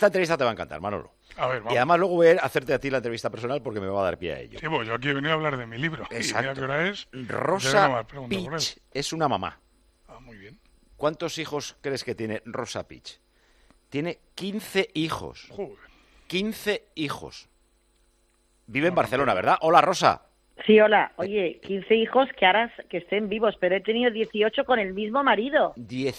Esta entrevista te va a encantar, Manolo. A ver, vamos. Y además luego voy a hacerte a ti la entrevista personal porque me va a dar pie a ello. Sí, pues yo aquí he venido a hablar de mi libro. Exacto. Y mira qué hora es. Rosa Peach es una mamá. Ah, muy bien. ¿Cuántos hijos crees que tiene Rosa Peach? Tiene 15 hijos. Joder. 15 hijos. Vive en Barcelona, ¿verdad? Hola, Rosa. Sí, hola. Oye, 15 hijos que ahora que estén vivos, pero he tenido 18 con el mismo marido.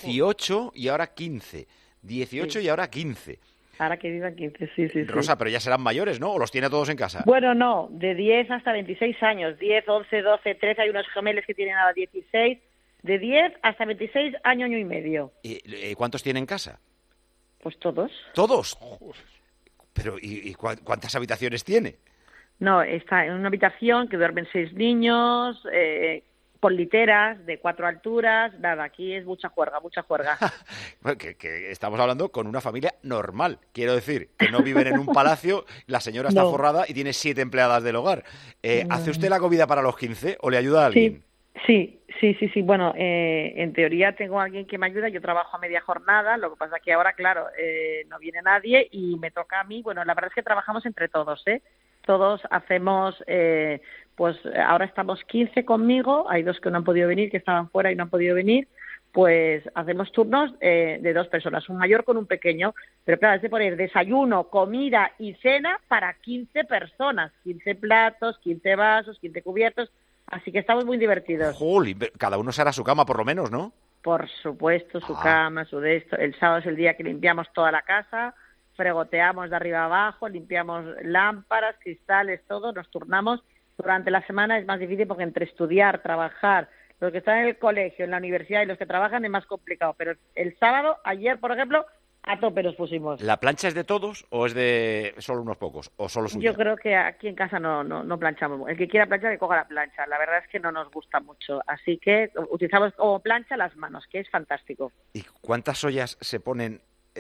18 y ahora 15. 18 Sí. y ahora 15. Ahora que vivan 15, sí. Rosa, pero ya serán mayores, ¿no? ¿O los tiene todos en casa? Bueno, no, de 10 hasta 26 años. 10, 11, 12, 13, hay unos gemelos que tienen ahora 16. De 10 hasta 26, año y medio. ¿Y cuántos tiene en casa? Pues todos. ¿Todos? Joder. Pero, ¿y cuántas habitaciones tiene? No, está en una habitación que duermen 6 niños, con literas de 4 alturas. Nada, aquí es mucha juerga, mucha juerga. Bueno, que estamos hablando con una familia normal. Quiero decir, que no viven en un palacio, la señora está forrada y tiene 7 empleadas del hogar. ¿Hace usted la comida para los 15 o le ayuda a alguien? Sí. Bueno, en teoría tengo a alguien que me ayuda. Yo trabajo a media jornada. Lo que pasa es que ahora, claro, no viene nadie y me toca a mí. Bueno, la verdad es que trabajamos entre todos, ¿eh? Todos hacemos, pues ahora estamos 15 conmigo. Hay 2 que no han podido venir, que estaban fuera y no han podido venir. Pues hacemos turnos de 2 personas, un mayor con un pequeño. Pero claro, es de poner desayuno, comida y cena para 15 personas. 15 platos, 15 vasos, 15 cubiertos. Así que estamos muy divertidos. Jolín, cada uno se hará su cama por lo menos, ¿no? Por supuesto, su cama, su de esto. El sábado es el día que limpiamos toda la casa, fregoteamos de arriba abajo, limpiamos lámparas, cristales, todo, nos turnamos. Durante la semana es más difícil porque entre estudiar, trabajar, los que están en el colegio, en la universidad y los que trabajan es más complicado. Pero el sábado, ayer, por ejemplo, a tope nos pusimos. ¿La plancha es de todos o es de solo unos pocos? ¿O solo suya? Yo creo que aquí en casa no planchamos. El que quiera planchar, que coja la plancha. La verdad es que no nos gusta mucho. Así que utilizamos como plancha las manos, que es fantástico. ¿Y cuántas ollas se ponen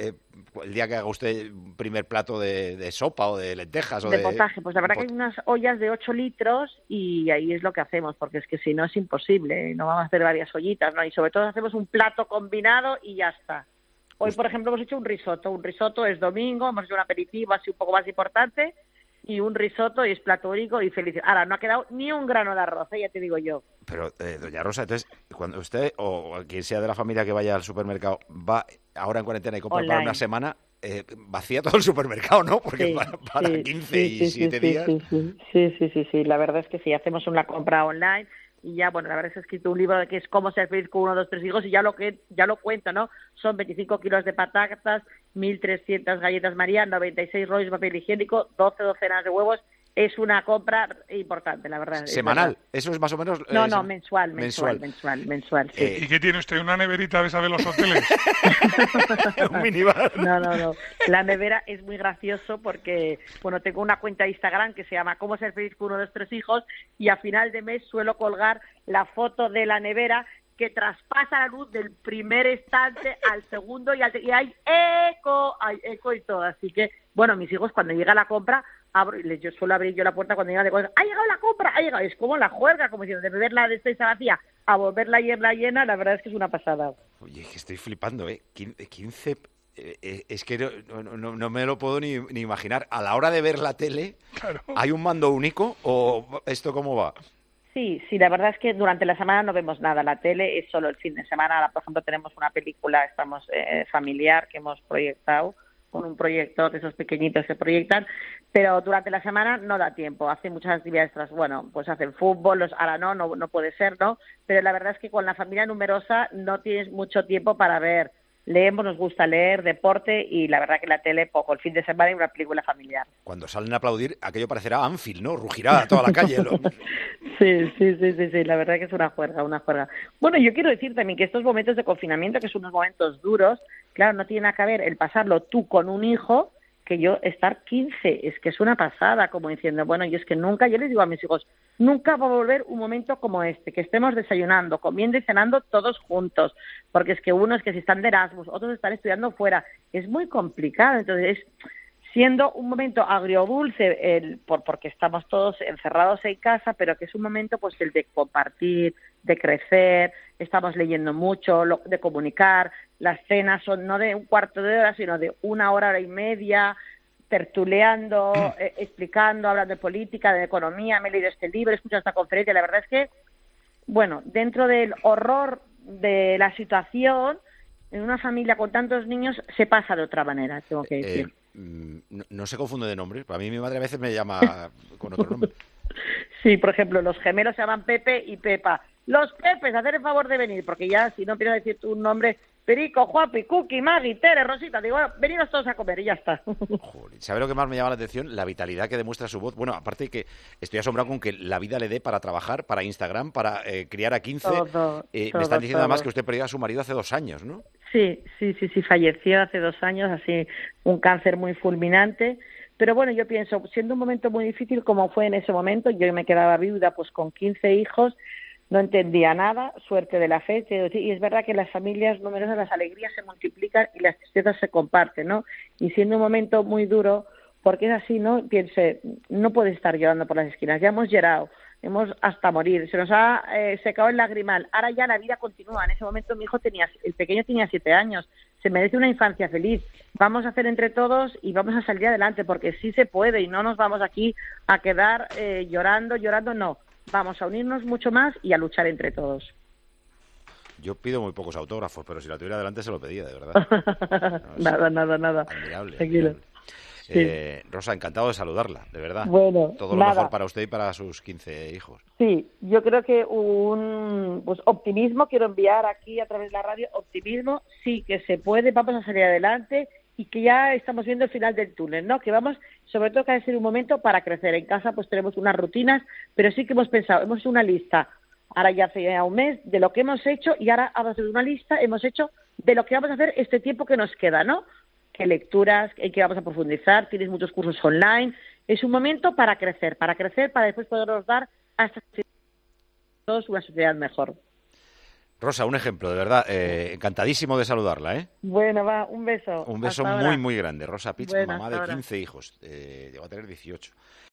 el día que haga usted un primer plato de sopa o de lentejas? De potaje. Pues la verdad que hay unas ollas de 8 litros y ahí es lo que hacemos, porque es que si no es imposible. No vamos a hacer varias ollitas, ¿no? Y sobre todo hacemos un plato combinado y ya está. Hoy, por ejemplo, hemos hecho un risotto. Un risotto es domingo, hemos hecho un aperitivo así un poco más importante y un risotto y es plato único y feliz. Ahora, no ha quedado ni un grano de arroz, ya te digo yo. Pero, doña Rosa, entonces, cuando usted o quien sea de la familia que vaya al supermercado va ahora en cuarentena y compra Online. para una semana, vacía todo el supermercado, ¿no? Porque Sí, para sí, 15 sí, y sí, 7 sí, días... Sí, la verdad es que sí, hacemos una compra online y ya, bueno, la verdad es que he escrito un libro que es cómo ser feliz con 1, 2, 3 hijos y ya lo cuento, ¿no? Son 25 kilos de patatas, 1.300 galletas María, 96 rollos de papel higiénico, 12 docenas de huevos. Es una compra importante, la verdad. ¿Semanal? ¿Eso es más o menos...? No, mensual, sí. ¿Y qué tiene usted? ¿Una neverita de esa de los hoteles? Un minibar. No. La nevera es muy gracioso porque, bueno, tengo una cuenta de Instagram que se llama Cómo ser feliz con 1, 2, 3 hijos y a final de mes suelo colgar la foto de la nevera que traspasa la luz del primer estante al segundo y hay eco y todo. Así que, bueno, mis hijos cuando llega la compra, yo suelo abrir yo la puerta cuando llega de cosas. ¡Ha llegado la compra! ¡Ha llegado! Es como la juerga, como diciendo, de beberla de esta vacía a volverla a irla llena, la verdad es que es una pasada. Oye, que estoy flipando, 15... es que no me lo puedo ni imaginar. A la hora de ver la tele, Claro. ¿hay un mando único o esto cómo va? Sí, la verdad es que durante la semana no vemos nada. La tele es solo el fin de semana. Ahora, por ejemplo, tenemos una película, estamos familiar, que hemos proyectado con un proyector de esos pequeñitos que proyectan, pero durante la semana no da tiempo. Hacen muchas actividades extras. Bueno, pues hacen fútbol, ahora no puede ser, ¿no? Pero la verdad es que con la familia numerosa no tienes mucho tiempo para ver. Leemos, nos gusta leer, deporte y la verdad que la tele poco. El fin de semana hay una película familiar. Cuando salen a aplaudir, aquello parecerá Anfield, ¿no? Rugirá toda la calle. Sí, la verdad que es una juerga. Bueno, yo quiero decir también que estos momentos de confinamiento, que son unos momentos duros, claro, no tiene nada que ver el pasarlo tú con un hijo que yo estar 15, es que es una pasada, como diciendo, bueno, yo es que nunca, yo les digo a mis hijos, nunca va a volver un momento como este, que estemos desayunando, comiendo y cenando todos juntos, porque es que uno es que si están de Erasmus, otros están estudiando fuera, es muy complicado, entonces siendo un momento agridulce porque estamos todos encerrados en casa, pero que es un momento pues el de compartir, de crecer, estamos leyendo mucho, de comunicar, las cenas son no de un cuarto de hora, sino de 1 hora, hora y media, tertuleando, explicando, hablando de política, de economía, me he leído este libro, he escuchado esta conferencia, la verdad es que, bueno, dentro del horror de la situación, en una familia con tantos niños se pasa de otra manera, tengo que decir. No se confunde de nombres. Para mí mi madre a veces me llama con otro nombre. Sí, por ejemplo, los gemelos se llaman Pepe y Pepa. Los Pepes, hacer el favor de venir, porque ya si no empiezas a decir tu nombre, Perico, Juapi, Cookie, Maggie, Tere, Rosita, digo, bueno, venidos todos a comer y ya está. Joder, ¿sabe lo que más me llama la atención? La vitalidad que demuestra su voz. Bueno, aparte de que estoy asombrado con que la vida le dé para trabajar, para Instagram, para criar a 15. Me están diciendo además que usted perdió a su marido hace 2 años, ¿no? Sí, falleció hace 2 años, así un cáncer muy fulminante. Pero bueno, yo pienso, siendo un momento muy difícil como fue en ese momento, yo me quedaba viuda pues con 15 hijos, no entendía nada, suerte de la fe, y es verdad que en las familias numerosas las alegrías se multiplican y las tristezas se comparten, ¿no? Y siendo un momento muy duro, porque es así, ¿no? Piense, no puede estar llorando por las esquinas, ya hemos llorado, hemos hasta morir, se nos ha secado el lagrimal, ahora ya la vida continúa. En ese momento mi hijo el pequeño tenía 7 años, se merece una infancia feliz, vamos a hacer entre todos y vamos a salir adelante, porque sí se puede y no nos vamos aquí a quedar llorando, no. Vamos a unirnos mucho más y a luchar entre todos. Yo pido muy pocos autógrafos, pero si la tuviera delante se lo pedía, de verdad. Nada. Admirable. Tranquilo. Sí. Rosa, encantado de saludarla, de verdad. Bueno, todo lo mejor para usted y para sus 15 hijos. Sí, yo creo que optimismo quiero enviar aquí a través de la radio, optimismo, sí que se puede, vamos a salir adelante y que ya estamos viendo el final del túnel, ¿no? Que vamos, sobre todo que ha de ser un momento para crecer. En casa pues tenemos unas rutinas, pero sí que hemos pensado, hemos hecho una lista, ahora ya hace ya un mes, de lo que hemos hecho y ahora vamos a hacer una lista, hemos hecho de lo que vamos a hacer este tiempo que nos queda, ¿no? Qué lecturas, en qué vamos a profundizar, tienes muchos cursos online, es un momento para crecer, para después podernos dar hasta todos una sociedad mejor. Rosa, un ejemplo, de verdad, encantadísimo de saludarla, ¿eh? Bueno, va, un beso. Un beso muy, muy grande. Rosa Pich, mamá de 15 hijos, llegó a tener 18.